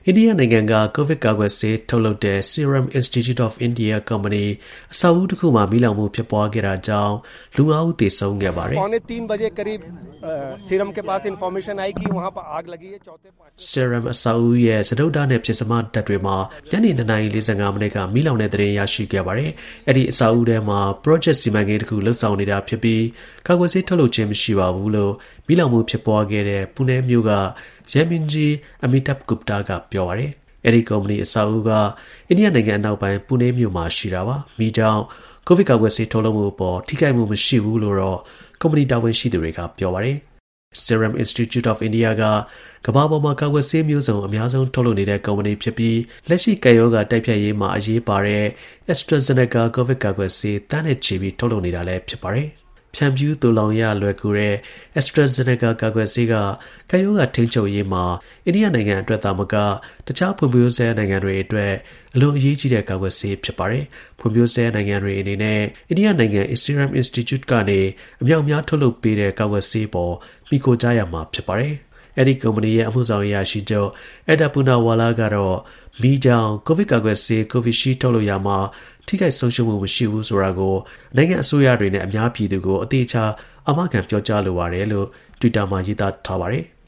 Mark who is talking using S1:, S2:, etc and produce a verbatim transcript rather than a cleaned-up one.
S1: India နိုင်ငံက COVID ကာကွယ်ဆေးထုတ်လုပ်တဲ့ Serum Institute of India Company အဆောက်အဦတစ်ခုမှာမီးလောင်မှုဖြစ်ပွားခဲ့တာကြောင့်လူငါးဦးသေဆုံးခဲ့ပါတယ်။
S2: पौने तीन बजे करीब सीरम के पास इंफॉर्मेशन आई कि वहां पर आग लगी है चौथे
S1: Serum အဆောက်အဦရဲ့စတုဒ္ဓနဲ့ဖြစ်စမဓာတ်တွေမှာညနေtwoနာရီforty-fiveမိနစ်ကမီးလောင်တဲ့သတင်းရရှိခဲ့ပါတယ်။အဲ့ဒီအဆောက်အဦထဲမှာ project စီမံကိန်းတစ်ခုလှုပ်ဆောင်နေတာဖြစ်ပြီးကာကွယ်ဆေးထုတ်လုပ်ခြင်းမရှိပါဘူးလို့မီးလောင်မှုဖြစ်ပွားခဲ့တဲ့ပူနဲမြို့ကရဲမင်းကြီး Amitabh Gupta ကပြောပါတယ်။အဲ့ဒီကုမ္ပဏီအဆောက်အဦကအိန္ဒိယနိုင်ငံအနောက်ပိုင်းပူနဲမြို့မှာရှိတာပါ။မီးကြောင့်ကိုဗစ်ကာကွယ်ဆေးထုတ်လုပ်မှုအပေါ်ထိခိုက်မှုမရှိဘူးလို့တော့ကုမ္ပဏီတာဝန်ရှိသူတွေကပြောပါတယ်။ Serum Institute of India ကကမ္ဘာပေါ်မှာကာကွယ်ဆေးမျိုးစုံအများဆုံးထုတ်လုပ်နေတဲ့ကုမ္ပဏီဖြစ်ပြီးလက်ရှိကပ်ရောဂါတိုက်ဖျက်ရေးမှာအရေးပါတဲ့ AstraZeneca ကိုဗစ်ကာကွယ်ဆေးတန်းနဲ့ချီပြီးထုတ်လုပ်နေတာလည်းဖြစ်ပါတယ်။ဖြန့်ဖြူးသိုလောင်ရလွယ်ကူတဲ့ AstraZeneca ကာကွယ်ဆေးကကပ်ရောဂါထိန်းချုပ်ရေးမှာအိန္ဒိယနိုင်ငံအတွက်သာမကတခြားဖွံ့ဖြိုးဆဲနိုင်ငံတွေအတွက်အလွန်အရေးကြီးတဲ့ကာကွယ်ဆေးဖြစ်ပါတယ်။ဖွံ့ဖြိုးဆဲနိုင်ငံတွေအနေနဲ့အိန္ဒိယနိုင်ငံ Serum Institute ကနေအမြောက်အများထုတ်လုပ်ပေးတဲ့ကာကွယ်ဆေးပေါ်မှီခိုကြရမှာဖြစ်ပါတယ်။အဲ့ဒီကုမ္ပဏီရဲ့အမှုဆောင်အရာရှိချုပ် Edda Poonawalla ကတော့မီးကြောင့်ကိုဗစ်ကာကွယ်ဆေး Covishield ထုတ်လုပ်ရမှာထိခိုက်ဆုံးရှုံးမှုမရှိဘူးဆိုတာကိုနိုင်ငံအစိုးရတွေနဲ့အများပြည်သူကိုအသေးချာအာမခံပြောကြားလိုပါတယ်လို့ Twitter မှာရေးသားထားပါတယ်။